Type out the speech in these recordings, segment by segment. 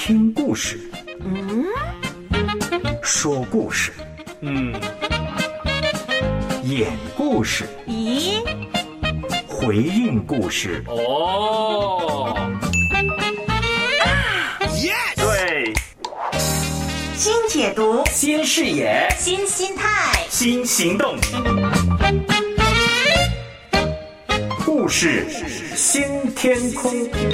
听故事，说故事，演故事， 咦， 回应故事。对， 新解读， 新视野， 新心态， 新行动。故事新天空。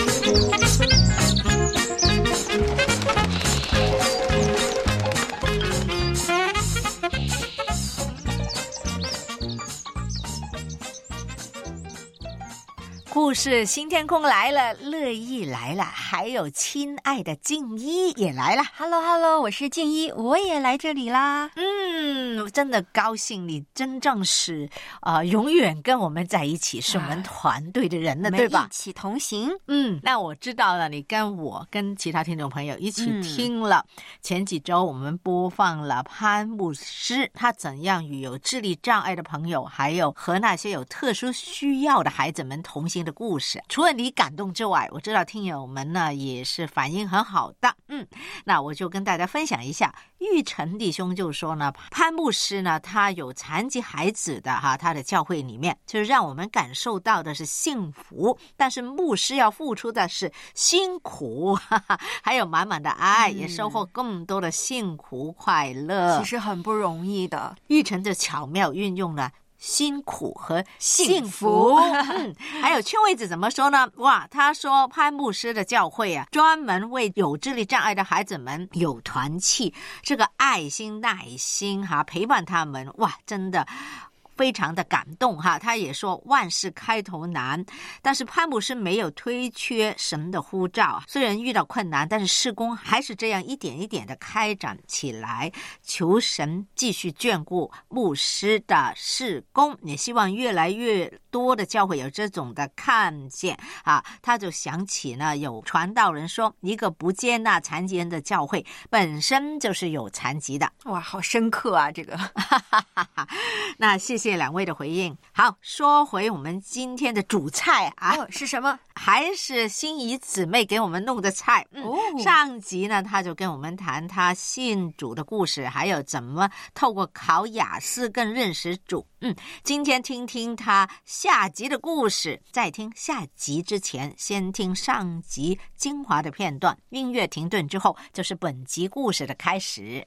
故事新天空来了，乐意来了，还有亲爱的静一也来了。 Hello， 我是静一，我也来这里啦。 真的高兴你真正是永远跟我们在一起，是我们团队的人了，对吧？ 一起同行。 那我知道了，你跟我跟其他听众朋友一起听了前几周我们播放了潘牧师他怎样与有智力障碍的朋友还有和那些有特殊需要的孩子们同行的故事。除了你感动之外，我知道听友们呢也是反应很好的。那我就跟大家分享一下，玉成弟兄就说呢，潘牧师呢他有残疾孩子的他的教会里面就是让我们感受到的是幸福，但是牧师要付出的是辛苦，还有满满的爱，也收获更多的幸福快乐。 其实很不容易的。 玉成就巧妙运用了辛苦和幸福。还有劝慰子怎么说呢？他说潘牧师的教会专门为有智力障碍的孩子们有团契，这个爱心耐心陪伴他们，真的非常的感动他也说万事开头难，但是潘牧师没有推却神的呼召，虽然遇到困难，但是事工还是这样一点一点的开展起来。求神继续眷顾牧师的事工，也希望越来越多的教会有这种的看见他就想起呢，有传道人说，一个不接纳残疾人的教会本身就是有残疾的。 好深刻啊这个。 那谢谢两位的回应。好，说回我们今天的主菜是什么？ 还是心仪姊妹给我们弄的菜。上集呢，他就跟我们谈他信主的故事，还有怎么透过考雅思更认识主。今天听听他下集的故事。在听下集之前，先听上集精华的片段，音乐停顿之后就是本集故事的开始。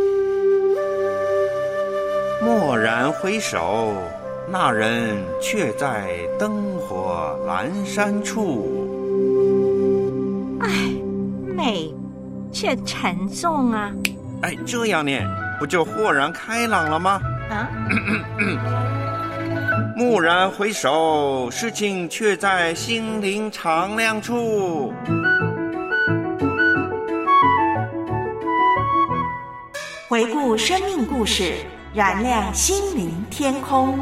蓦然回首，那人却在灯火阑珊处。 美却沉重啊。 这样念不就豁然开朗了吗？蓦然回首，事情却在心灵敞亮处。 回顾生命故事，燃亮心灵天空。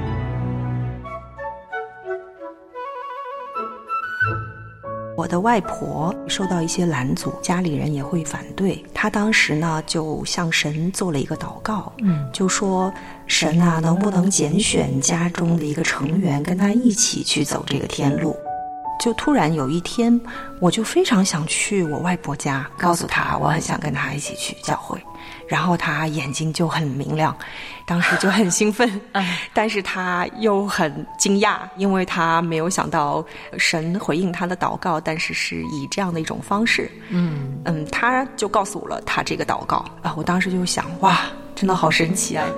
我的外婆受到一些拦阻，家里人也会反对。她当时呢就向神做了一个祷告，就说神能不能拣选家中的一个成员跟她一起去走这个天路。就突然有一天，我就非常想去我外婆家，告诉她我很想跟她一起去教会。然后她眼睛就很明亮，当时就很兴奋，但是她又很惊讶，因为她没有想到神回应她的祷告，但是是以这样的一种方式。她就告诉我了她这个祷告我当时就想，真的好神奇啊！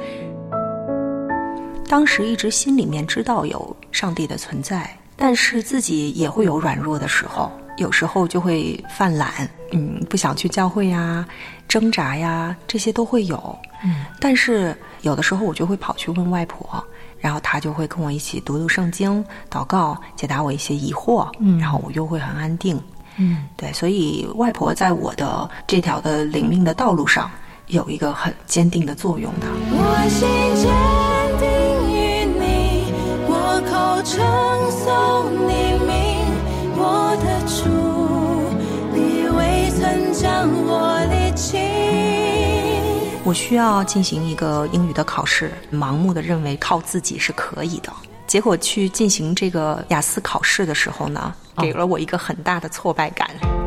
当时一直心里面知道有上帝的存在，但是自己也会有软弱的时候，有时候就会犯懒，不想去教会呀，挣扎呀，这些都会有。但是有的时候我就会跑去问外婆，然后她就会跟我一起读读圣经，祷告，解答我一些疑惑，然后我又会很安定。对，所以外婆在我的这条的灵命的道路上有一个很坚定的作用的。 我心坚定于你，我口称颂你名，我的主，你未曾将我离弃。 我需要进行一个英语的考试，盲目的认为靠自己是可以的，结果去进行这个雅思考试的时候呢，给了我一个很大的挫败感。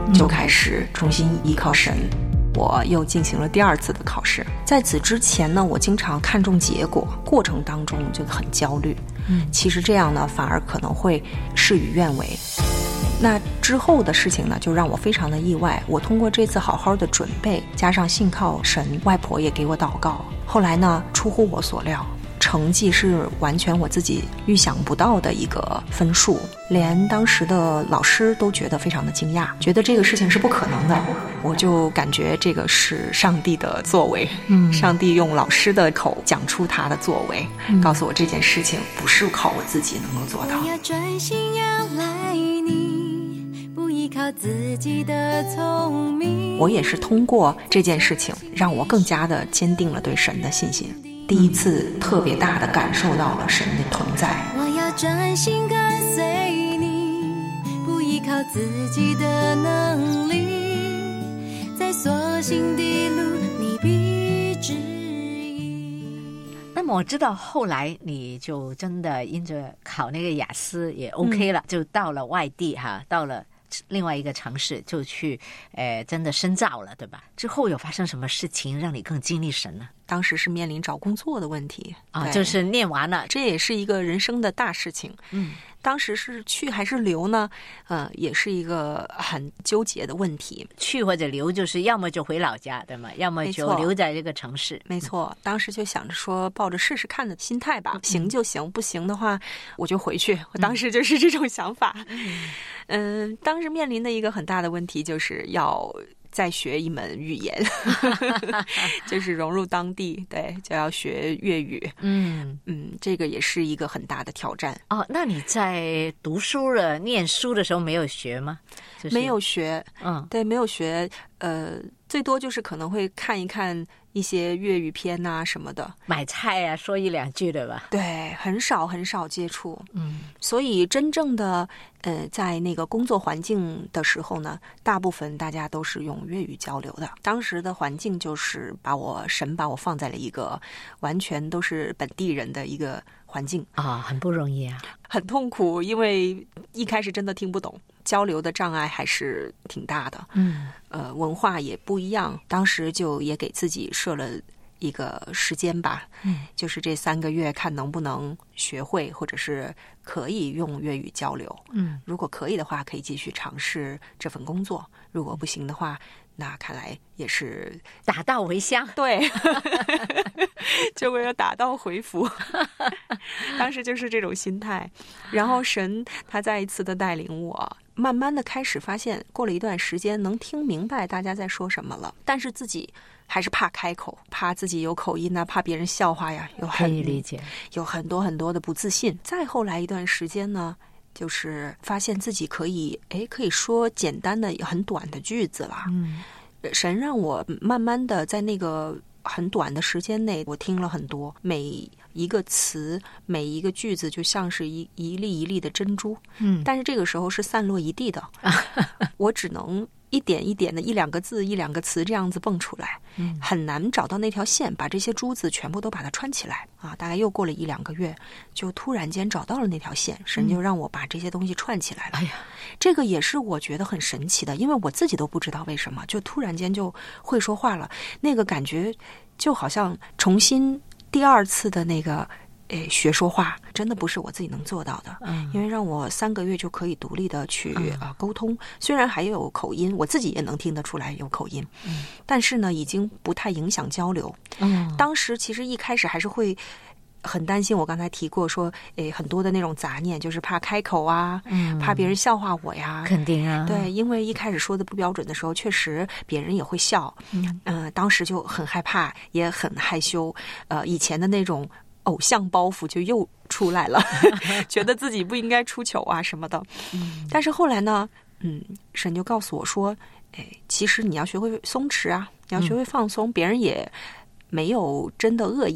就开始重新依靠神。我又进行了第2次的考试。在此之前呢，我经常看重结果，过程当中就很焦虑。其实这样呢，反而可能会事与愿违。那之后的事情呢，就让我非常的意外。我通过这次好好的准备，加上信靠神，外婆也给我祷告，后来呢，出乎我所料，成绩是完全我自己预想不到的一个分数，连当时的老师都觉得非常的惊讶，觉得这个事情是不可能的。我就感觉这个是上帝的作为，上帝用老师的口讲出他的作为，告诉我这件事情不是靠我自己能够做到。 我要专心仰赖你，不依靠自己的聪明。 我也是通过这件事情，让我更加的坚定了对神的信心。第一次特别大的感受到了神的同在。 我要专心跟随你，不依靠自己的能力，在所行的路你必指引。 那么我知道后来你就真的因着考那个雅思也 OK 了，就到了外地哈，到了另外一个城市就去真的深造了，对吧？之后有发生什么事情让你更经历神呢？ 当时是面临找工作的问题啊，就是念完了， 这也是一个人生的大事情。当时是去还是留呢？也是一个很纠结的问题。 去或者留，就是要么就回老家，对吗？要么就留在这个城市。 没错，当时就想着说，抱着试试看的心态吧，行就行，不行的话我就回去。我当时就是这种想法。当时面临的一个很大的问题就是要再学一门语言，就是融入当地，对，就要学粤语。这个也是一个很大的挑战。 哦，那你在读书了、念书的时候没有学吗？ 没有学，对，没有学。最多就是可能会看一看一些粤语片啊什么的， 买菜啊，说一两句的吧。 对，很少接触。所以真正的在那个工作环境的时候呢，大部分大家都是用粤语交流的。当时的环境就是神把我放在了一个完全都是本地人的一个环境啊，很不容易啊， 很痛苦，因为一开始真的听不懂，交流的障碍还是挺大的。文化也不一样，当时就也给自己设了一个时间吧，就是这3个月看能不能学会，或者是可以用粤语交流。如果可以的话，可以继续尝试这份工作；如果不行的话，那看来也是打道回乡。 对，就为了打道回府。当时就是这种心态。然后神他再一次的带领我，慢慢的开始发现，过了一段时间能听明白大家在说什么了，但是自己还是怕开口，怕自己有口音啊，怕别人笑话呀， 可以理解，有很多的不自信。再后来一段时间呢，就是发现自己可以说简单的很短的句子了。神让我慢慢的在那个很短的时间内，我听了很多，每一个词每一个句子就像是一粒一粒的珍珠。但是这个时候是散落一地的，我只能一点一点的一两个字一两个词这样子蹦出来，很难找到那条线，把这些珠子全部都把它穿起来啊！大概又过了1-2个月，就突然间找到了那条线，神就让我把这些东西串起来了。这个也是我觉得很神奇的，因为我自己都不知道为什么，就突然间就会说话了，那个感觉就好像重新第2次的那个学说话，真的不是我自己能做到的。因为让我3个月就可以独立的去沟通，虽然还有口音，我自己也能听得出来有口音，但是呢已经不太影响交流。当时其实一开始还是会很担心，我刚才提过说很多的那种杂念，就是怕开口啊，怕别人笑话我呀。 肯定啊， 对，因为一开始说的不标准的时候，确实别人也会笑。当时就很害怕，也很害羞，以前的那种偶像包袱就又出来了，觉得自己不应该出糗啊什么的。但是后来呢，神就告诉我说，其实你要学会松弛啊，你要学会放松，别人也没有真的恶意的，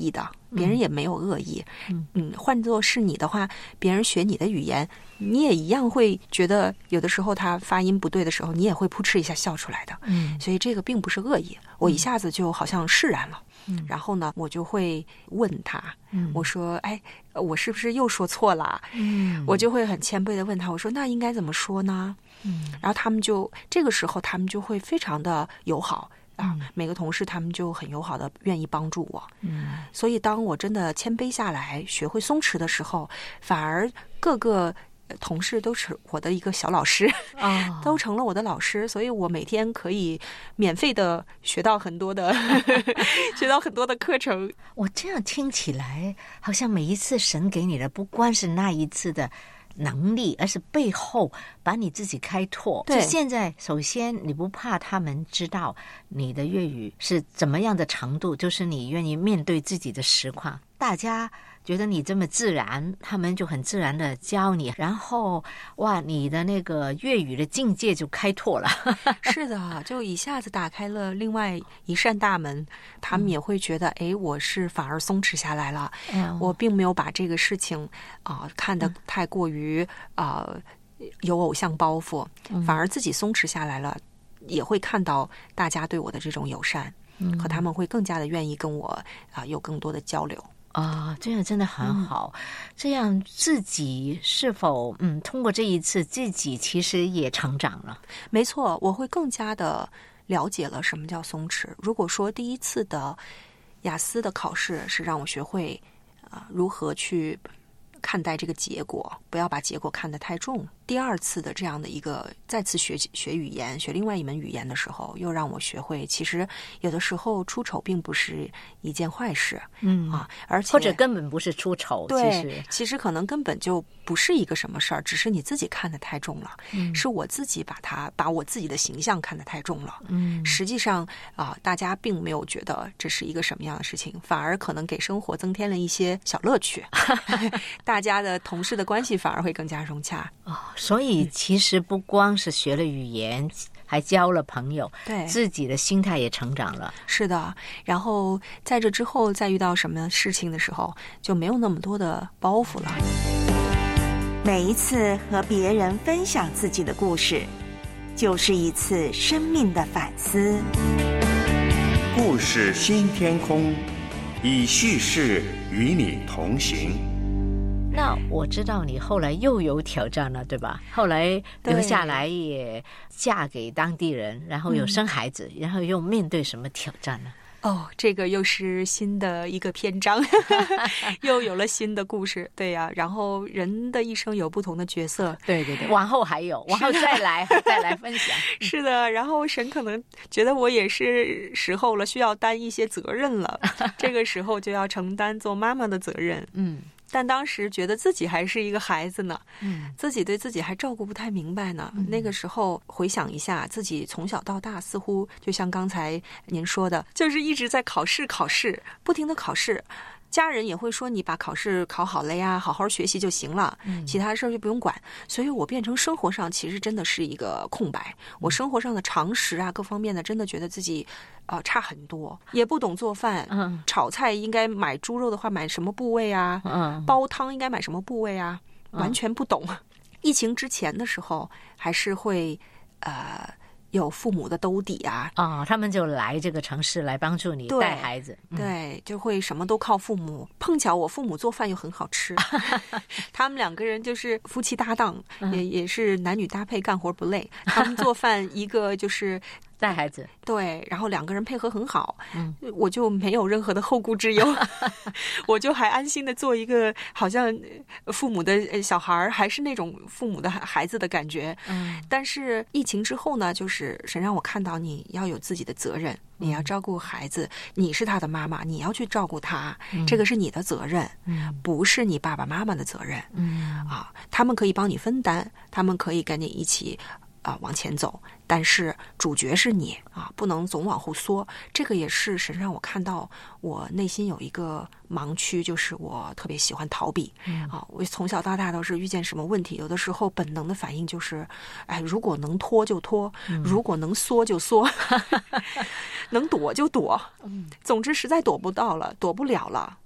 别人也没有恶意。换作是你的话，别人学你的语言，你也一样会觉得有的时候他发音不对的时候，你也会扑哧一下笑出来的。所以这个并不是恶意，我一下子就好像释然了。然后呢，我就会问他，我说：“哎，我是不是又说错了？”我就会很谦卑的问他，我说：“那应该怎么说呢？”然后他们就这个时候，他们就会非常的友好啊，每个同事他们就很友好的愿意帮助我。所以当我真的谦卑下来，学会松弛的时候，反而各个同事都是我的一个小老师，都成了我的老师，所以我每天可以免费的学到很多的学到很多的课程。 我这样听起来，好像每一次神给你的，不光是那一次的能力，而是背后把你自己开拓。 对， 现在首先你不怕他们知道你的粤语是怎么样的程度，就是你愿意面对自己的实况，大家觉得你这么自然，他们就很自然的教你，然后哇，你的那个粤语的境界就开拓了。 是的，就一下子打开了另外一扇大门，他们也会觉得，哎，我是反而松弛下来了。我并没有把这个事情看得太过于有偶像包袱，反而自己松弛下来了，也会看到大家对我的这种友善，和他们会更加的愿意跟我有更多的交流。 这样真的很好。这样自己是否通过这一次，自己其实也成长了？ 没错，我会更加的了解了什么叫松弛。如果说第一次的雅思的考试是让我学会如何去看待这个结果，不要把结果看得太重。第二次的这样的一个再次学语言，学另外一门语言的时候，又让我学会其实有的时候出丑并不是一件坏事。而且或者根本不是出丑。 对，其实可能根本就不是一个什么事儿，只是你自己看得太重了。是我自己把我自己的形象看得太重了。实际上大家并没有觉得这是一个什么样的事情，反而可能给生活增添了一些小乐趣。大家的同事的关系反而会更加融洽。 所以其实不光是学了语言，还交了朋友， 对， 自己的心态也成长了。 是的，然后在这之后再遇到什么事情的时候，就没有那么多的包袱了。 每一次和别人分享自己的故事，就是一次生命的反思。 故事新天空，以叙事与你同行。 那我知道你后来又有挑战了，对吧？后来留下来也嫁给当地人，然后又生孩子，然后又面对什么挑战呢？ 这个又是新的一个篇章，又有了新的故事。对呀，然后人的一生有不同的角色。 对，往后还有，往后再来分享。 是的，然后神可能觉得我也是时候了，需要担一些责任了。这个时候就要承担做妈妈的责任。但当时觉得自己还是一个孩子呢，自己对自己还照顾不太明白呢。那个时候回想一下，自己从小到大似乎就像刚才您说的，就是一直在考试，不停的考试。家人也会说你把考试考好了呀，好好学习就行了，其他事儿就不用管。所以我变成生活上其实真的是一个空白。我生活上的常识各方面的真的觉得自己差很多，也不懂做饭。炒菜应该买猪肉的话买什么部位啊？煲汤应该买什么部位啊？完全不懂。疫情之前的时候还是会有父母的兜底他们就来这个城市来帮助你带孩子。 对，就会什么都靠父母。碰巧我父母做饭又很好吃，他们两个人就是夫妻搭档，也是男女搭配，干活不累。他们做饭一个就是带孩子， 对，然后两个人配合很好，我就没有任何的后顾之忧，我就还安心的做一个好像父母的小孩，还是那种父母的孩子的感觉。但是疫情之后呢，就是神让我看到你要有自己的责任，你要照顾孩子，你是他的妈妈，你要去照顾他，这个是你的责任，不是你爸爸妈妈的责任。他们可以帮你分担，他们可以跟你一起往前走，但是主角是你不能总往后缩。这个也是神让我看到我内心有一个盲区，就是我特别喜欢逃避。我从小到大都是遇见什么问题，有的时候本能的反应就是如果能拖就拖，如果能缩就缩，能躲就躲。总之实在躲不了了，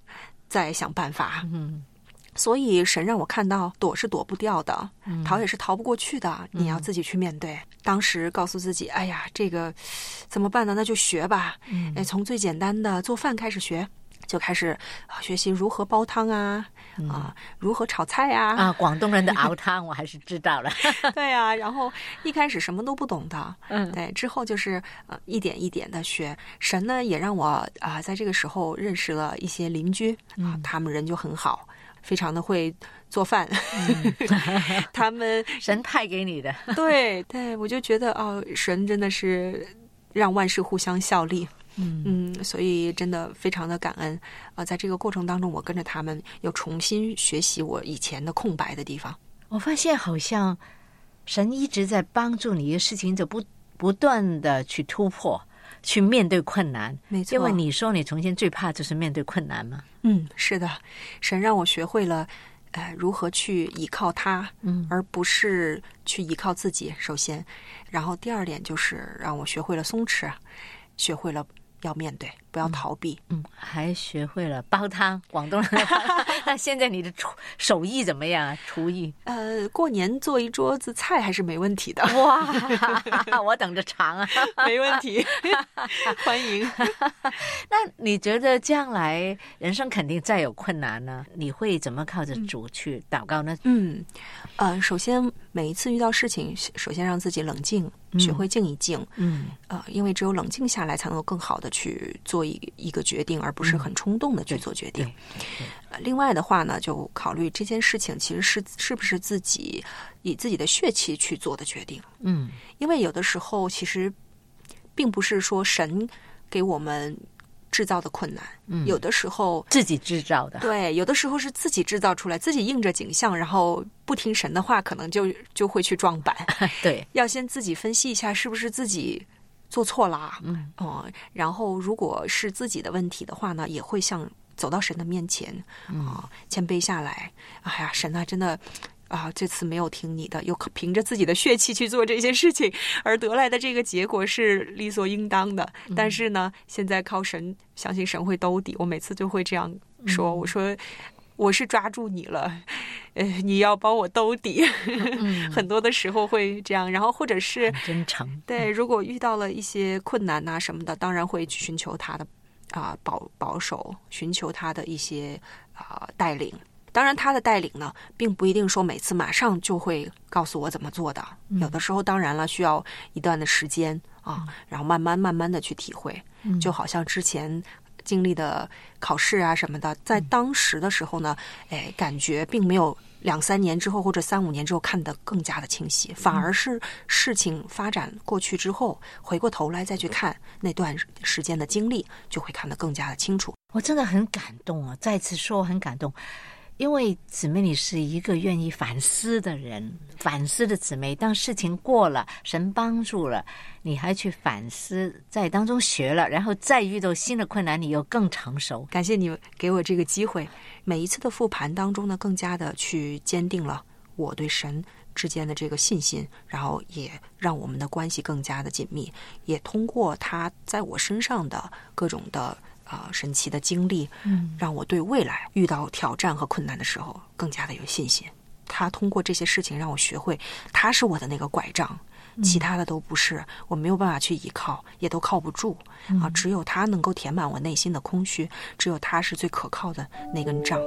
再想办法。所以神让我看到躲是躲不掉的，逃也是逃不过去的，你要自己去面对。当时告诉自己，哎呀，这个怎么办呢？那就学吧。从最简单的做饭开始学，就开始学习如何煲汤啊，如何炒菜啊。 广东人的熬汤我还是知道了。 对啊，然后一开始什么都不懂的，对，之后就是一点一点的学。神呢也让我在这个时候认识了一些邻居，他们人就很好。非常的会做饭，他们神派给你的。 对，我就觉得神真的是让万事互相效力。所以真的非常的感恩在这个过程当中，我跟着他们又重新学习我以前的空白的地方。 我发现好像神一直在帮助你的事情，就不断的去突破，去面对困难。 没错， 因为你说你从前最怕就是面对困难嘛。 是的，神让我学会了如何去依靠他，而不是去依靠自己，首先。然后第二点就是让我学会了松弛，学会了要面对，不要逃避。 还学会了煲汤，广东人的煲汤。那现在你的手艺怎么样啊？厨艺？ 过年做一桌子菜还是没问题的。 哇，我等着尝啊。 没问题，欢迎。 那你觉得将来人生肯定再有困难呢？你会怎么靠着主去祷告呢？ 首先每一次遇到事情，首先让自己冷静，学会静一静。因为只有冷静下来，才能够更好的去做一个决定，而不是很冲动的去做决定。另外的话呢，就考虑这件事情其实是不是自己以自己的血气去做的决定。因为有的时候其实并不是说神给我们制造的困难，有的时候自己制造的。 对，有的时候是自己制造出来，自己应着景象，然后不听神的话，可能就会去撞板。 对， 要先自己分析一下是不是自己做错了。然后如果是自己的问题的话呢，也会走到神的面前谦卑下来。哎呀，神啊，真的这次没有听你的，又凭着自己的血气去做这些事情，而得来的这个结果是理所应当的。但是呢，现在靠神，相信神会兜底。我每次就会这样说，我说我是抓住你了，你要帮我兜底。很多的时候会这样，然后或者是真诚。 对，如果遇到了一些困难什么的，当然会去寻求他的保守，寻求他的一些带领。当然他的带领呢，并不一定说每次马上就会告诉我怎么做的，有的时候当然了需要一段的时间然后慢慢的去体会。就好像之前经历的考试什么的，在当时的时候呢，感觉并没有2-3年之后或者3-5年之后看得更加的清晰，反而是事情发展过去之后，回过头来再去看那段时间的经历，就会看得更加的清楚。 我真的很感动啊！再次说我很感动，因为姊妹你是一个愿意反思的人，反思的姊妹。当事情过了，神帮助了，你还去反思，在当中学了，然后再遇到新的困难，你又更成熟。 感谢你给我这个机会，每一次的复盘当中呢，更加的去坚定了我对神之间的这个信心，然后也让我们的关系更加的紧密，也通过他在我身上的各种的神奇的经历，让我对未来遇到挑战和困难的时候更加的有信心。他通过这些事情让我学会，他是我的那个拐杖，其他的都不是，我没有办法去依靠，也都靠不住只有他能够填满我内心的空虚，只有他是最可靠的那根杖。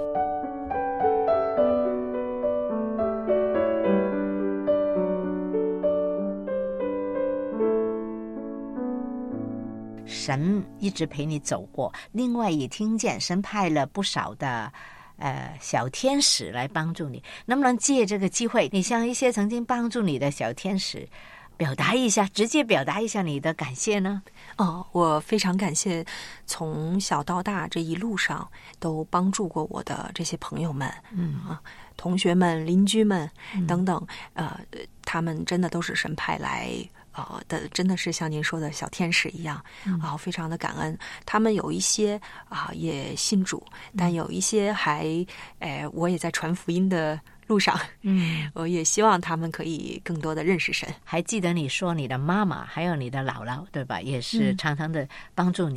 神一直陪你走过，另外也听见神派了不少的小天使来帮助你。能不能借这个机会，你向一些曾经帮助你的小天使直接表达一下你的感谢呢？ 我非常感谢从小到大这一路上都帮助过我的这些朋友们，同学们、邻居们等等，他们真的都是神派来的，真的是像您说的小天使一样非常的感恩。他们有一些也信主，但有一些还我也在传福音的路上，我也希望他们可以更多的认识神。 还记得你说你的妈妈还有你的姥姥对吧，也是常常的帮助你。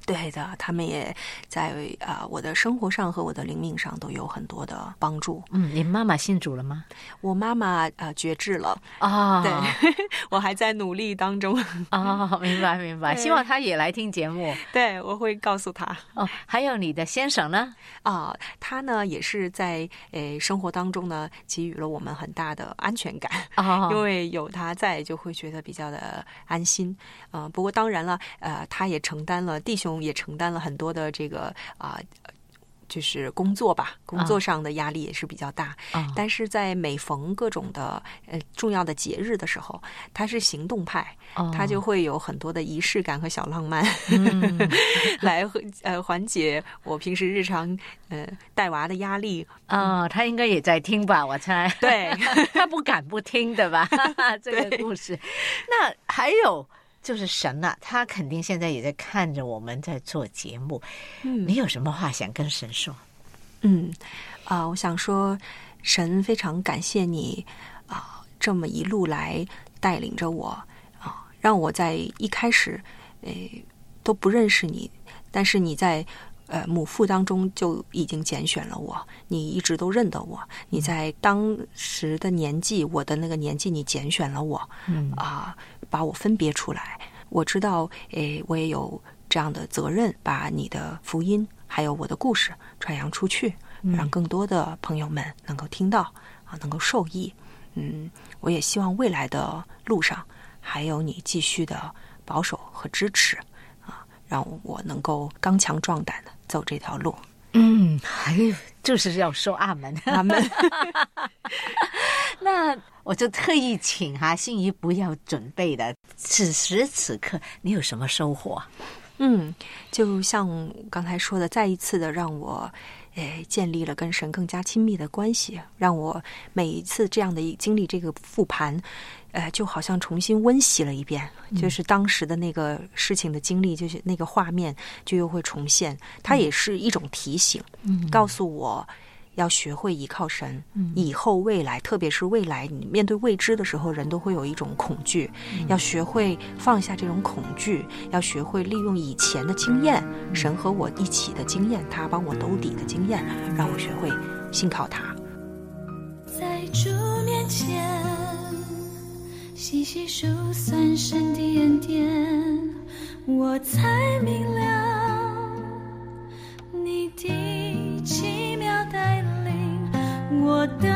对的，他们也在我的生活上和我的灵命上都有很多的帮助。 你妈妈信主了吗？ 我妈妈绝志了对我还在努力当中明白明白，希望她也来听节目。 对，我会告诉她。 还有你的先生呢？ 他呢也是在生活当中呢给予了我们很大的安全感因为有他在就会觉得比较的安心。不过当然了，他也承担了，弟兄也承担了很多的这个就是工作上的压力也是比较大。但是在每逢各种的重要的节日的时候，他是行动派，他就会有很多的仪式感和小浪漫来缓解我平时日常带娃的压力。 他应该也在听吧，我猜。 对他不敢不听的吧这个故事。那还有就是神啊，他肯定现在也在看着我们在做节目。你有什么话想跟神说？ 我想说神非常感谢你这么一路来带领着我让我在一开始都不认识你，但是你在母腹当中就已经拣选了我，你一直都认得我，你在当时的年纪，我的那个年纪，你拣选了我，把我分别出来。我知道我也有这样的责任，把你的福音还有我的故事传扬出去，让更多的朋友们能够听到能够受益。我也希望未来的路上还有你继续的保守和支持让我能够刚强壮胆的走这条路。 还有就是要说阿门阿门那我就特意请心怡不要准备的，此时此刻你有什么收获？ 就像刚才说的，再一次的让我建立了跟神更加亲密的关系，让我每一次这样的经历这个复盘就好像重新温习了一遍，就是当时的那个事情的经历，就是那个画面就又会重现。它也是一种提醒，告诉我要学会依靠神。以后未来，特别是未来你面对未知的时候，人都会有一种恐惧，要学会放下这种恐惧，要学会利用以前的经验，神和我一起的经验，他帮我兜底的经验，让我学会信靠他。 在主面前细细数算神的恩典，我才明了你的奇妙带领，我等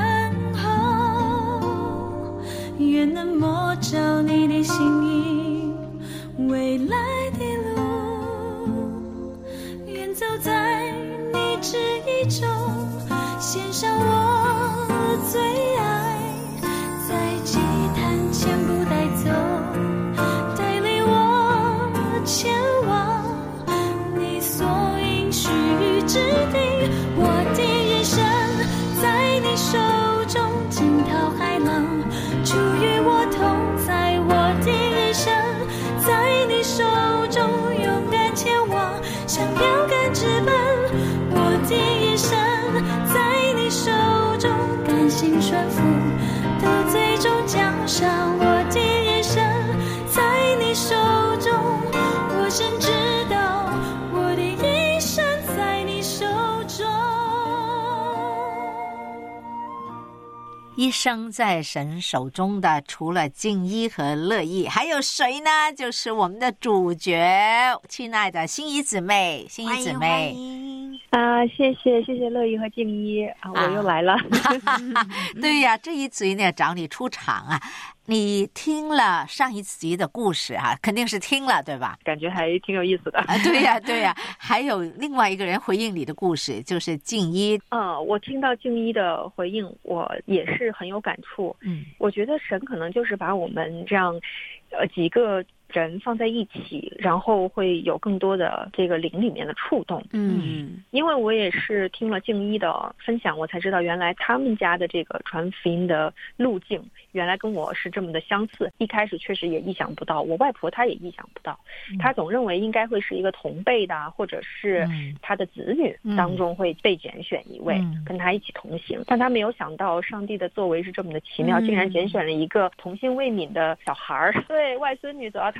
候愿能摸着你的心意，未来的路愿走在你旨意中，献上我最爱，在祭坛前不带走，带领我前往你所应许之地。我的人生在你手中，惊涛骇浪主与我同在。我的人生在你手中，勇敢前往，像标杆直奔。我的人生在你手中，甘心顺服，到最终奖赏。我的人生在你手中，我深知道我的一生在你手中。 一生在神手中的，除了静一和乐意，还有谁呢？就是我们的主角，亲爱的心怡姊妹。心怡姊妹谢谢乐意和静一我又来了。 对呀，这一集呢找你出场你听了上一集的故事肯定是听了对吧？ 感觉还挺有意思的。 对呀，还有另外一个人回应你的故事，就是静一。 我听到静一的回应，我也是很有感触。我觉得神可能就是把我们这样几个人放在一起，然后会有更多的这个灵里面的触动。因为我也是听了静一的分享，我才知道原来他们家的这个传福音的路径原来跟我是这么的相似。一开始确实也意想不到，我外婆她也意想不到，她总认为应该会是一个同辈的或者是她的子女当中会被拣选一位跟她一起同行，但她没有想到上帝的作为是这么的奇妙，竟然拣选了一个童心未泯的小孩对外孙女，走到她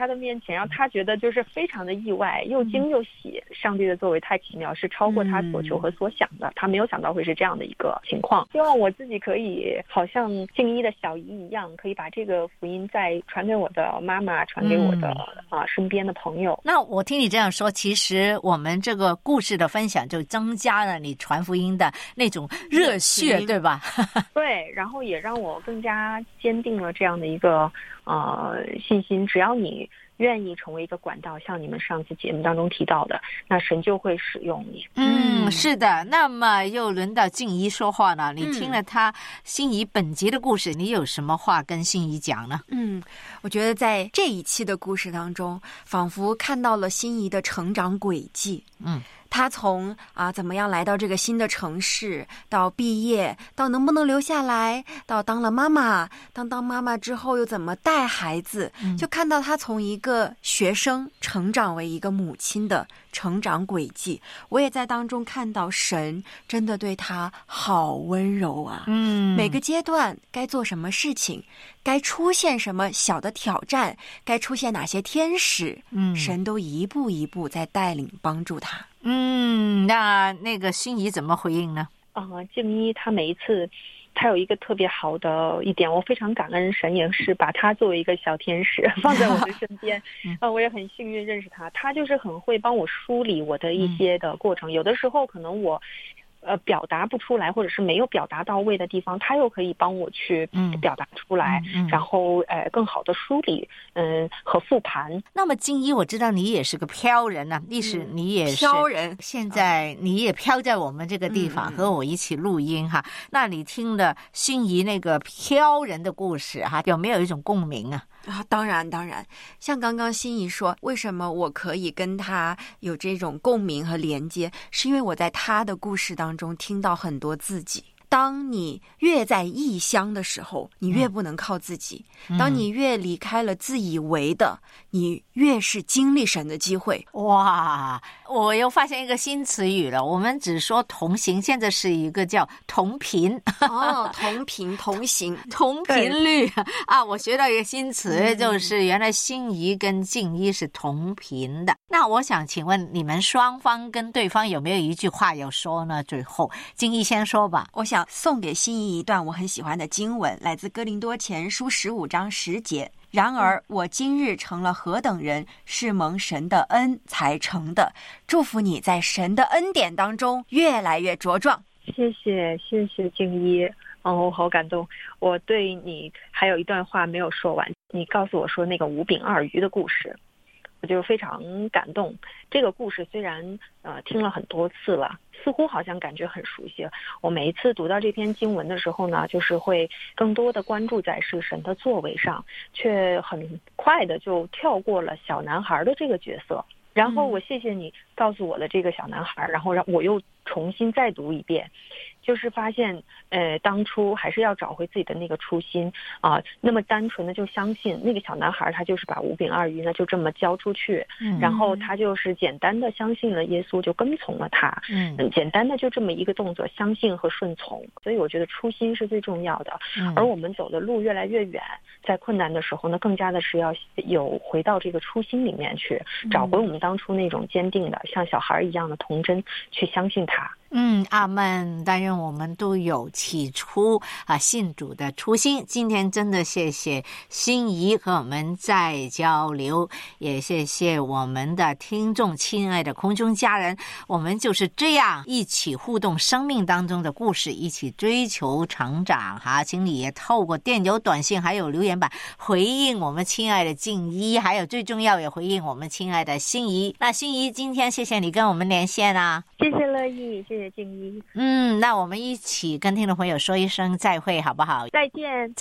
他的面前，然后他觉得就是非常的意外，又惊又喜。上帝的作为太奇妙，是超过他所求和所想的，他没有想到会是这样的一个情况。希望我自己可以好像静一的小姨一样，可以把这个福音再传给我的妈妈，传给我的身边的朋友。 那我听你这样说，其实我们这个故事的分享就增加了你传福音的那种热血，对吧？ 对，然后也让我更加坚定了这样的一个信心。只要你愿意成为一个管道，像你们上次节目当中提到的，那神就会使用你。 是的。那么又轮到静怡说话了，你听了他心怡本集的故事，你有什么话跟心怡讲呢？ 我觉得在这一期的故事当中，仿佛看到了心怡的成长轨迹。他从怎么样来到这个新的城市，到毕业，到能不能留下来，到当了妈妈，当妈妈之后又怎么带孩子，就看到他从一个学生成长为一个母亲的成长轨迹。我也在当中看到神真的对他好温柔啊。每个阶段该做什么事情，该出现什么小的挑战，该出现哪些天使，神都一步一步在带领帮助他。 那个心怡怎么回应呢？ 静一他每一次他有一个特别好的一点，我非常感恩神，也是把他作为一个小天使放在我的身边。我也很幸运认识他，他就是很会帮我梳理我的一些的过程。有的时候可能我表达不出来，或者是没有表达到位的地方，他又可以帮我去表达出来，然后更好的梳理和复盘。 那么静怡，我知道你也是个飘人啊，历史你也是飘人， 现在你也飘在我们这个地方和我一起录音哈。那你听了心怡那个飘人的故事哈，有没有一种共鸣啊？ 当然，像刚刚心怡说，为什么我可以跟他有这种共鸣和连接，是因为我在他的故事当中听到很多自己。当你越在异乡的时候，你越不能靠自己。当你越离开了自以为的，你越是经历神的机会。 哇，我又发现一个新词语了，我们只说同行，现在是一个叫同频。 同频同行同频率我学到一个新词，就是原来心怡跟静怡是同频的。那我想请问你们双方跟对方有没有一句话要说呢？最后静怡先说吧。 我想送给心怡一段我很喜欢的经文，来自哥林多前书15章10节。然而我今日成了何等人，是蒙神的恩才成的。祝福你在神的恩典当中越来越茁壮。 谢谢静怡，我好感动。我对你还有一段话没有说完，你告诉我说那个5饼2鱼的故事，我就非常感动。这个故事虽然听了很多次了，似乎好像感觉很熟悉。我每一次读到这篇经文的时候呢，就是会更多的关注在是神的作为上，却很快的就跳过了小男孩的这个角色。然后我谢谢你告诉我的这个小男孩，然后让我又重新再读一遍，就是发现当初还是要找回自己的那个初心那么单纯的就相信那个小男孩，他就是把5饼2鱼呢就这么交出去，然后他就是简单的相信了耶稣，就跟从了他，简单的就这么一个动作，相信和顺从。所以我觉得初心是最重要的，而我们走的路越来越远，在困难的时候呢，更加的是要有回到这个初心里面去，找回我们当初那种坚定的像小孩一样的童真，去相信他。 阿们。但愿我们都有起初信主的初心。今天真的谢谢心怡和我们在交流，也谢谢我们的听众，亲爱的空中家人，我们就是这样一起互动生命当中的故事，一起追求成长请你也透过电邮、短信还有留言板回应我们亲爱的静怡，还有最重要也回应我们亲爱的心怡。那心怡，今天谢谢你跟我们连线谢谢乐意，谢谢静怡。 那我们一起跟听众朋友说一声再会好不好？ 再见。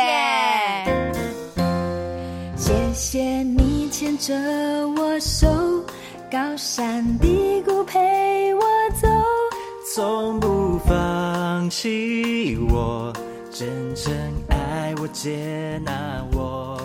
谢谢你牵着我手，高山低谷陪我走， 从不放弃我，真正爱我接纳我。